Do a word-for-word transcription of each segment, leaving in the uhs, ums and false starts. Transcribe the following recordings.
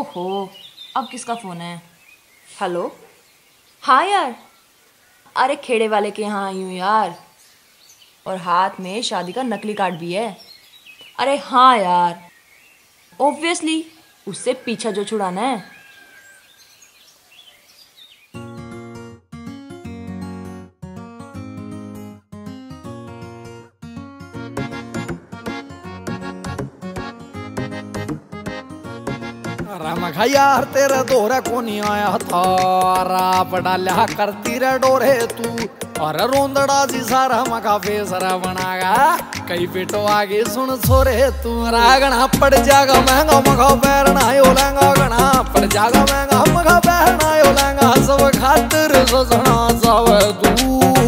ओहो, अब किसका फ़ोन है? हेलो। हाँ यार, अरे खेड़े वाले के यहाँ आई हूँ यार, और हाथ में शादी का नकली कार्ड भी है। अरे हाँ यार, ऑब्वियसली उससे पीछा जो छुड़ाना है। रमखा यार तेरे दोरे को नहीं आया था, राप डाल्या करती रे डोरे तू, और रोंदड़ा जी सारा मका फेसरा बनागा, कई पेटो आगे सुन छोरे तू। रागना पड़ जागा महंगा मखा पैरना यो लहंगा, गना पड़ जागा महंगा मखा पैरना यो लहंगा, सब खातिर सजना चावे तू।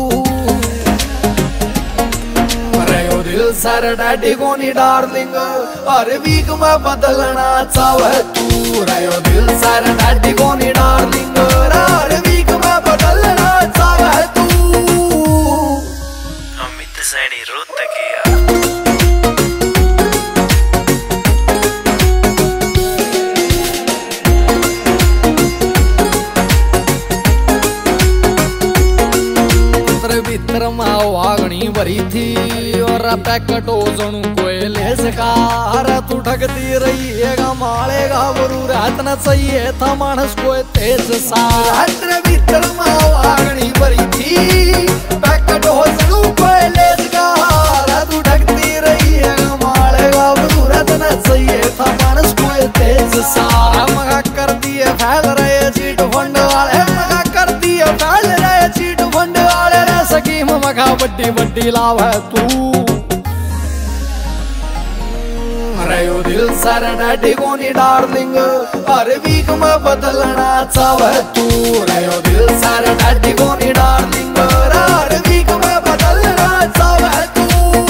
दिल सर डैडी को नी डार्लिंग, हर वीक में बदलना चाहे तू। रयो दिल सर डैडी को नी डार्लिंग, हर वीक में बदलना चाहे तू। अमित सैनी रोत किया भीतर माँ वागनी भरी थी, और पैकेट ओजनू कोई ले सका। अरे तू ठगती रही है मालेगा बरू, रात न चाहिए था मानस कोई तेज सा। रात्र भीतर माँ वागनी भरी थी, पैकेट ओजनू कोई ले सका। अरे तू ठगती रही है मालेगा बरू, रात न चाहिए था मानस कोई तेज सा। मगा कर दिए फैल रहे चीट फंड वाले, मगा कर दिए फैल रहे चीट फंड वाले। स्कीम मखा बड्डी बड्डी लाभ है तू। रयो दिल सर डैडी को नी डार्लिंग, हर वीक में बदलना चाहे तू। रयो दिल सर डैडी को नी डार्लिंग, हर वीक में बदलना चाहे तू।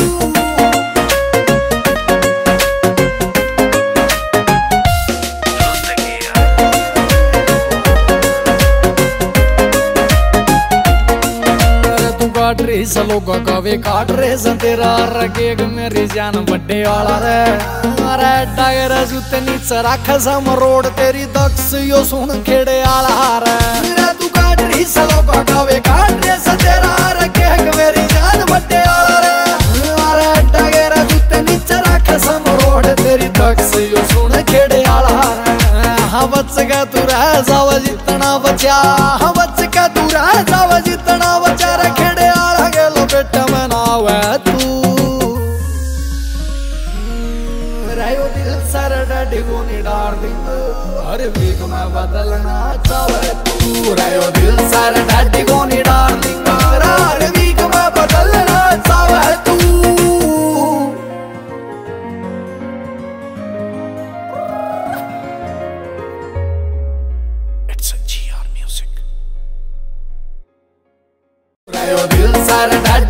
काट रही सलोगा कवे काट रहे सन तेरा रगेग मेरी जान बड्डे वाला रे। अरे टायर जूते नीचे रख सम रोड तेरी दक्ष यो सुन खेड़े आला रे। मेरा तू काट रही सलोगा कवे काट रहे सन तेरा रगेग मेरी जान बड्डे वाला रे। अरे टायर जूते नीचे रख सम रोड तेरी दक्ष यो सुन खेड़े आला रे। हाँ बच का तू रह जावा जितना बचा, हाँ बच का तू रह जावा जितना बचा रे। खेड़े आला गेलो बेटा मैं नावे तू। रयो दिल सर डैडी को नी डार्लिंग, हर वीक में बदलना चाहे तू। रयो दिल सर डैडी को नी डार्लिंग, हर वीक में बदलना चाहे तू। It's a G R music. रयो दिल सर डैडी